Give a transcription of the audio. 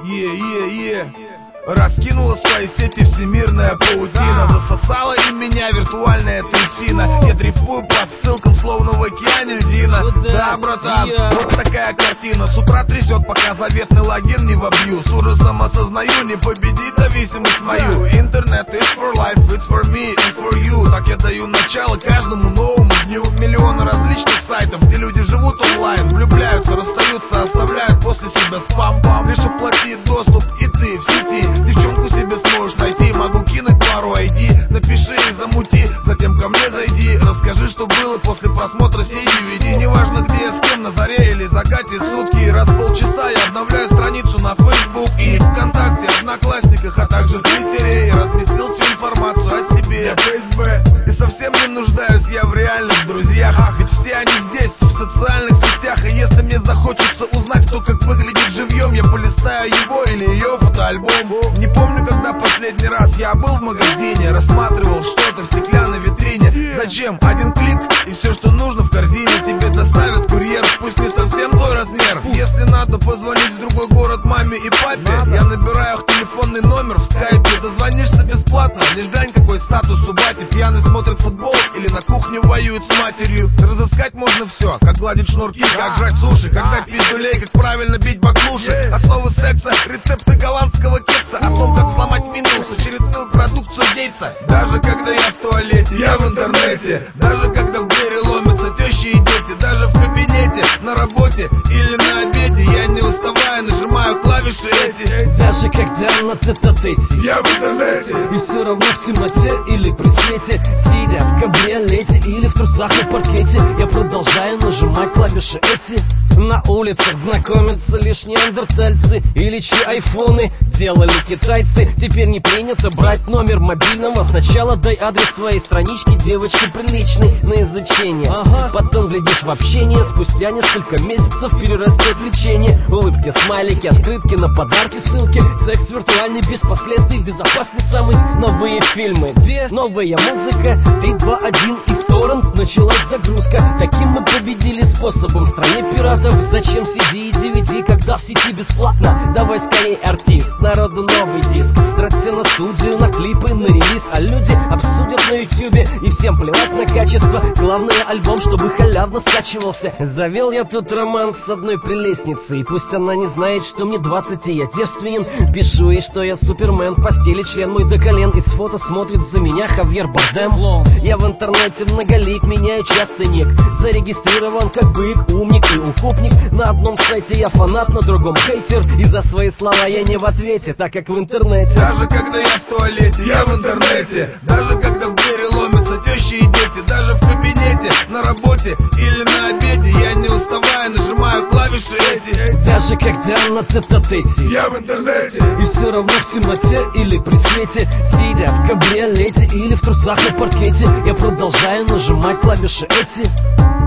Раскинула свои сети всемирная паутина, засосала и меня виртуальная трясина. Я дрейфую по ссылкам, словно в океане льдина. Да, братан, вот такая картина. С утра трясет, пока заветный логин не вобью. С ужасом осознаю, не победить зависимость мою. Интернет is for life, it's for me and for you. Так я даю начало каждому новому дню. Миллионы различных сайтов, где люди живут онлайн, влюбляются, расстаются, оставляют после себя спам-пам. Лишь оплати доступ и ты в сети. Девчонку себе сможешь найти, могу кинуть пару ID. Напиши и замути, затем ко мне зайди. Расскажи, что было после просмотра сей DVD. Неважно где, с кем, на заре или закате сутки. Раз в полчаса я обновляю страницу на Facebook и ВКонтакте, Одноклассниках, а также в Твиттере. И разместил всю информацию о себе в ФСБ. И совсем не нуждаюсь я в реальных друзьях, ведь все они здесь, в социальных сетях. И если мне захочется узнать, кто как выглядит живьем, я полистаю его или ее фотоальбом. Не помню, когда последний раз я был в магазине, рассматривал что-то в стеклянной витрине. Зачем? Один клик и все, что нужно в корзине тебе доставит курьер, пусть не совсем твой размер. Если надо позвонить в другой город маме и папе, я набираю их телефонный номер в скайпе. Дозвонишься бесплатно, лишь глянь, какой статус у бати. Пьяный смотрит футбол или на кухне воюет с матерью. Разыскать можно все, как гладить шнурки, как жрать суши, как дать пиздюлей, как правильно бить баклуши. Основы секса, рецепты голландского кекса, о том, как сломать Windows, очередную продукцию гейтса. Даже когда я в туалете, я в интернете. Даже когда в двери ломятся тещи и дети. Даже в кабинете, на работе или на обеде, я не уставая нажимаю клавиши эти. Даже когда на тет-а-тете, я в интернете. И все равно в темноте или при свете, сидя в кабриолете или в трусах на паркете, я продолжаю нажимать клавиши эти. На улицах знакомятся лишь неандертальцы, или чьи айфоны делали китайцы. Теперь не принято брать номер мобильного. Сначала дай адрес своей странички девочки приличной на изучение. Потом глядишь в общение, спустя несколько месяцев перерастет влечение. Улыбки, смайлики, открытки на подарки, ссылки. Секс виртуальный, без последствий, безопасный самый. Новые фильмы, где новая музыка. 3, 2, 1 и в торрент началась загрузка. Таким мы победили способом в стране пиратов. Зачем CD и DVD, когда в сети бесплатно? Давай скорей, артист, народу новый диск. Траться на студию, на клипы, на релиз. А люди обсудят на ютубе, и всем плевать на качество. Главное, альбом, чтобы халявно скачивался. Завел я тут роман с одной прелестницей, и пусть она не знает, что мне 20 и я девственен. Пишу ей, что я супермен, в постели член мой до колен. Из фото смотрит за меня Хавьер Бардем. Я в интернете многолик, меняю часто ник. Зарегистрирован как бык, умник и укупник. На одном сайте я фанат, на другом хейтер. И за свои слова я не в ответе, так как в интернете. Даже когда я в туалете, я в интернете. Даже когда в двери ломятся тещи и дети. Даже в кабинете, на работе или на обеде, я не уставая нажимаю клавиши эти. Даже когда на тет-а-тете, я в интернете. И все равно в темноте или при свете, сидя в кабриолете или в трусах на паркете, я продолжаю нажимать клавиши эти.